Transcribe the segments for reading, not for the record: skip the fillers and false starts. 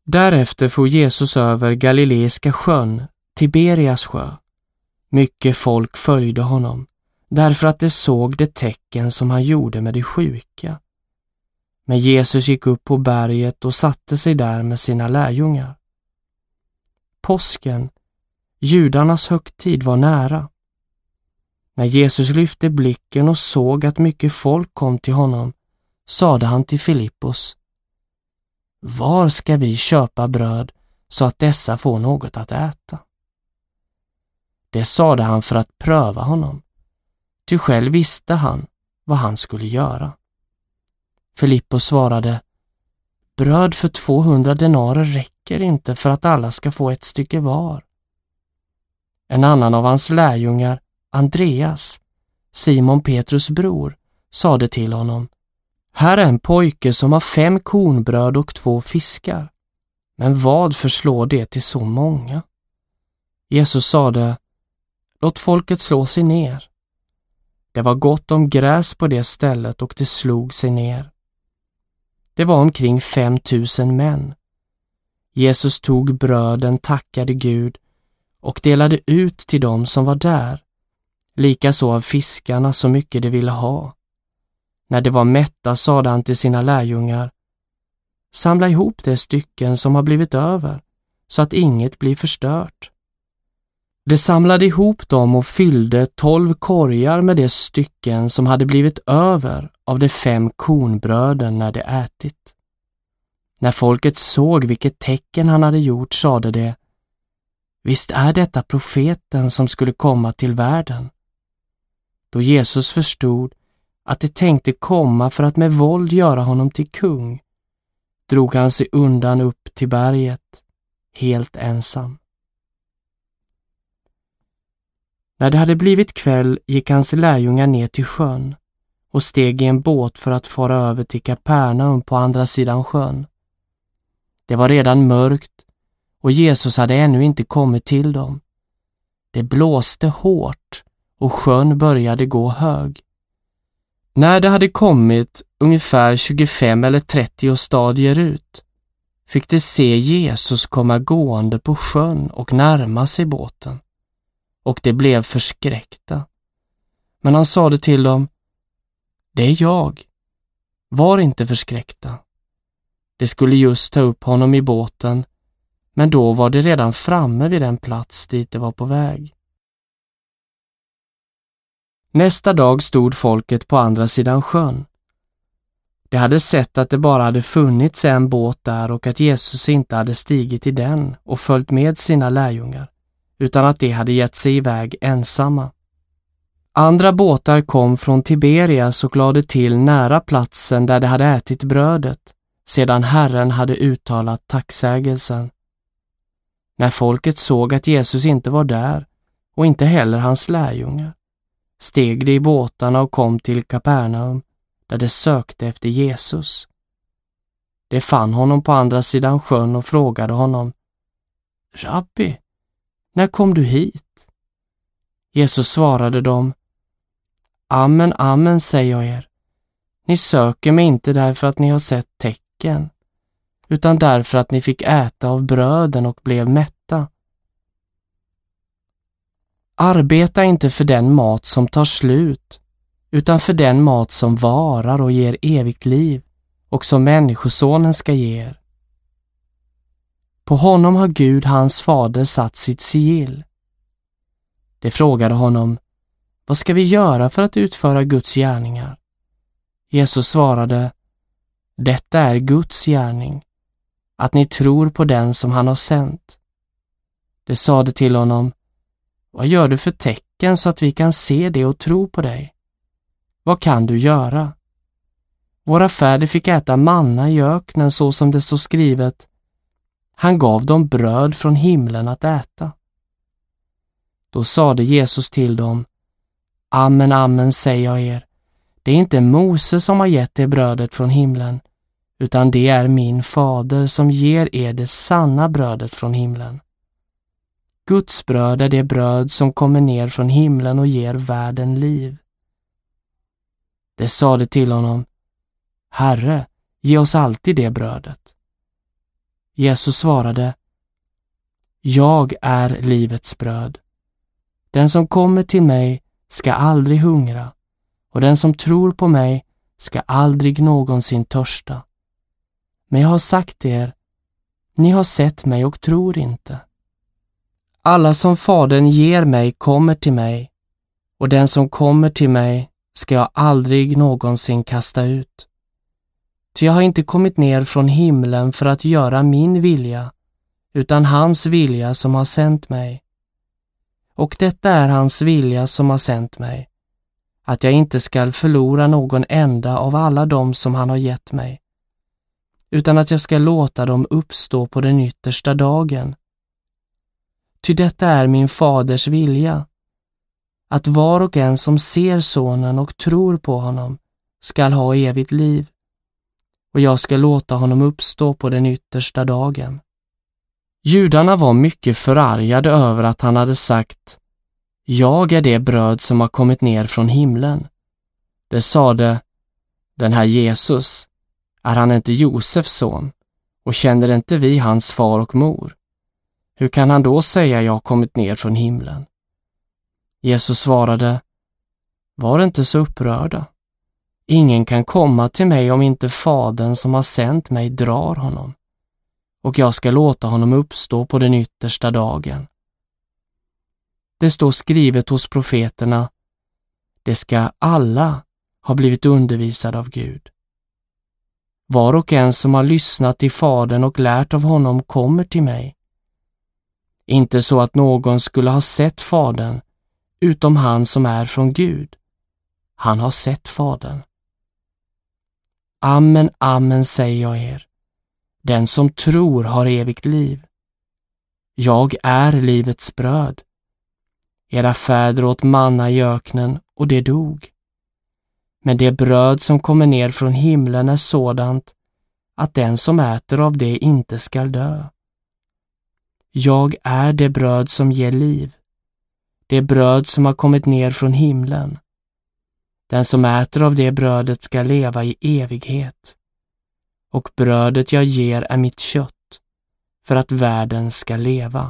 Därefter for Jesus över Galileiska sjön, Tiberias sjö. Mycket folk följde honom, därför att de såg det tecken som han gjorde med de sjuka. Men Jesus gick upp på berget och satte sig där med sina lärjungar. Påsken, judarnas högtid, var nära. När Jesus lyfte blicken och såg att mycket folk kom till honom, sade han till Filippos: Var ska vi köpa bröd så att dessa får något att äta? Det sade han för att pröva honom, ty själv visste han vad han skulle göra. Filippos svarade: Bröd för 200 denarer räcker inte för att alla ska få ett stycke var. En annan av hans lärjungar, Andreas, Simon Petrus bror, sade till honom: Här är en pojke som har 5 kornbröd och 2 fiskar. Men vad förslår det till så många? Jesus sade: Låt folket slå sig ner. Det var gott om gräs på det stället och det slog sig ner. Det var omkring 5000 män. Jesus tog bröden, tackade Gud och delade ut till dem som var där, likaså av fiskarna så mycket de ville ha. När de var mätta sade han till sina lärjungar: Samla ihop de stycken som har blivit över, så att inget blir förstört. De samlade ihop dem och fyllde 12 korgar med de stycken som hade blivit över av de 5 kornbröden när de ätit. När folket såg vilket tecken han hade gjort sade de: Visst är detta profeten som skulle komma till världen. Då Jesus förstod att de tänkte komma för att med våld göra honom till kung, drog han sig undan upp till berget, helt ensam. När det hade blivit kväll gick hans lärjungar ner till sjön och steg i en båt för att fara över till Kapernaum på andra sidan sjön. Det var redan mörkt och Jesus hade ännu inte kommit till dem. Det blåste hårt och sjön började gå hög. När det hade kommit ungefär 25 eller 30 stadier ut, fick de se Jesus komma gående på sjön och närma sig båten. Och de blev förskräckta. Men han sade till dem: Det är jag. Var inte förskräckta. De skulle just ta upp honom i båten, men då var de redan framme vid den plats dit de var på väg. Nästa dag stod folket på andra sidan sjön. De hade sett att det bara hade funnits en båt där och att Jesus inte hade stigit i den och följt med sina lärjungar, utan att de hade gett sig iväg ensamma. Andra båtar kom från Tiberias och lade till nära platsen där de hade ätit brödet, sedan Herren hade uttalat tacksägelsen. När folket såg att Jesus inte var där, och inte heller hans lärjungar, steg de i båtarna och kom till Kapernaum, där de sökte efter Jesus. De fann honom på andra sidan sjön och frågade honom: Rabbi, när kom du hit? Jesus svarade dem: Amen, amen säger jag er. Ni söker mig inte därför att ni har sett tecken, utan därför att ni fick äta av bröden och blev mätta. Arbeta inte för den mat som tar slut, utan för den mat som varar och ger evigt liv och som Människosonen ska ge er. På honom har Gud, hans fader, satt sitt sigill. De frågade honom: Vad ska vi göra för att utföra Guds gärningar? Jesus svarade: Detta är Guds gärning, att ni tror på den som han har sänt. De sade till honom: Vad gör du för tecken så att vi kan se det och tro på dig? Vad kan du göra? Våra fäder fick äta manna i öknen så som det står skrivet: Han gav dem bröd från himlen att äta. Då sade Jesus till dem: Amen, amen säger jag er. Det är inte Mose som har gett er brödet från himlen, utan det är min fader som ger er det sanna brödet från himlen. Guds bröd är det bröd som kommer ner från himlen och ger världen liv. Det sade till honom: Herre, ge oss alltid det brödet. Jesus svarade: Jag är livets bröd. Den som kommer till mig ska aldrig hungra, och den som tror på mig ska aldrig någonsin törsta. Men jag har sagt er, ni har sett mig och tror inte. Alla som Fadern ger mig kommer till mig, och den som kommer till mig ska jag aldrig någonsin kasta ut. Ty jag har inte kommit ner från himlen för att göra min vilja, utan hans vilja som har sänt mig. Och detta är hans vilja som har sänt mig, att jag inte skall förlora någon enda av alla dem som han har gett mig, utan att jag ska låta dem uppstå på den yttersta dagen. Ty detta är min faders vilja, att var och en som ser sonen och tror på honom skall ha evigt liv, och jag ska låta honom uppstå på den yttersta dagen. Judarna var mycket förargade över att han hade sagt: Jag är det bröd som har kommit ner från himlen. Det sade: Den här Jesus, är han inte Josefs son, och känner inte vi hans far och mor? Hur kan han då säga jag har kommit ner från himlen? Jesus svarade: Var inte så upprörda. Ingen kan komma till mig om inte Fadern som har sänt mig drar honom, och jag ska låta honom uppstå på den yttersta dagen. Det står skrivet hos profeterna: Det ska alla ha blivit undervisade av Gud. Var och en som har lyssnat till Fadern och lärt av honom kommer till mig. Inte så att någon skulle ha sett Fadern, utom han som är från Gud. Han har sett Fadern. Amen, amen säger jag er. Den som tror har evigt liv. Jag är livets bröd. Era fäder åt manna i öknen, och det dog. Men det bröd som kommer ner från himlen är sådant att den som äter av det inte skall dö. Jag är det bröd som ger liv. Det bröd som har kommit ner från himlen. Den som äter av det brödet ska leva i evighet. Och brödet jag ger är mitt kött, för att världen ska leva.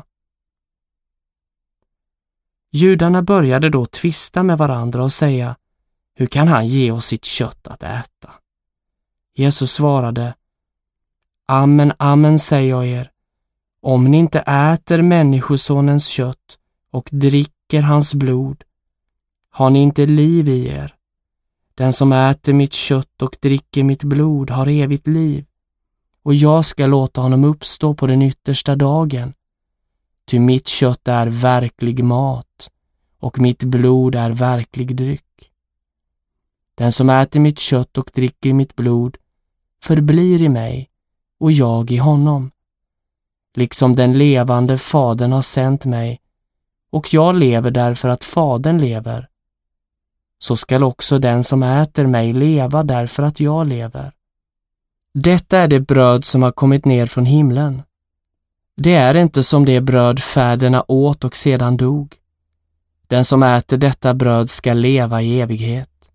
Judarna började då tvista med varandra och säga: Hur kan han ge oss sitt kött att äta? Jesus svarade: Amen, amen säger jag er. Om ni inte äter människosonens kött och dricker hans blod, har ni inte liv i er. Den som äter mitt kött och dricker mitt blod har evigt liv, och jag ska låta honom uppstå på den yttersta dagen. Ty mitt kött är verklig mat, och mitt blod är verklig dryck. Den som äter mitt kött och dricker mitt blod förblir i mig, och jag i honom. Liksom den levande Fadern har sänt mig, och jag lever därför att Fadern lever, så skall också den som äter mig leva därför att jag lever. Detta är det bröd som har kommit ner från himlen. Det är inte som det bröd fäderna åt och sedan dog. Den som äter detta bröd ska leva i evighet.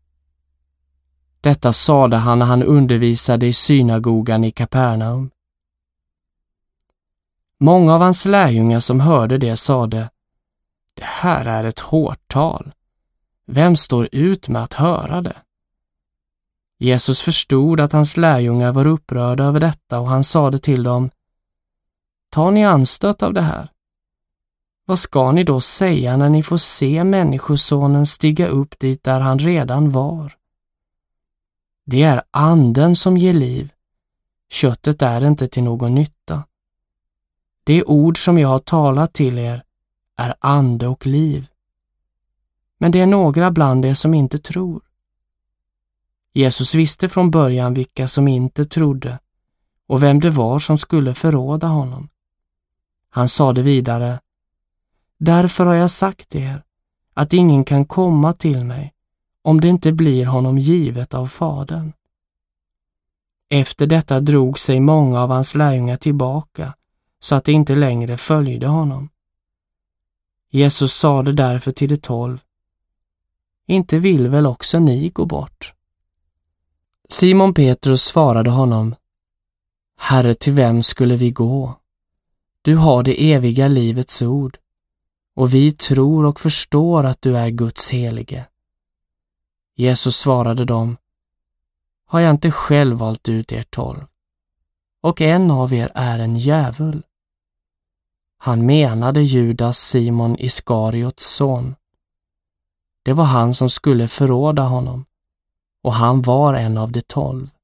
Detta sade han när han undervisade i synagogan i Kapernaum. Många av hans lärjungar som hörde det sade: Det här är ett hårt tal. Vem står ut med att höra det? Jesus förstod att hans lärjungar var upprörda över detta, och han sade till dem: Tar ni anstöt av det här? Vad ska ni då säga när ni får se människosonen stiga upp dit där han redan var? Det är anden som ger liv. Köttet är inte till någon nytta. Det ord som jag har talat till er är ande och liv. Men det är några bland er som inte tror. Jesus visste från början vilka som inte trodde och vem det var som skulle förråda honom. Han sade vidare: Därför har jag sagt er att ingen kan komma till mig om det inte blir honom givet av Fadern. Efter detta drog sig många av hans lärjungar tillbaka, så att de inte längre följde honom. Jesus sade därför till de 12: Inte vill väl också ni gå bort? Simon Petrus svarade honom: Herre, till vem skulle vi gå? Du har det eviga livets ord, och vi tror och förstår att du är Guds helige. Jesus svarade dem: Har jag inte själv valt ut er 12? Och en av er är en djävul. Han menade Judas, Simon Iskariots son. Det var han som skulle förråda honom, och han var en av de 12.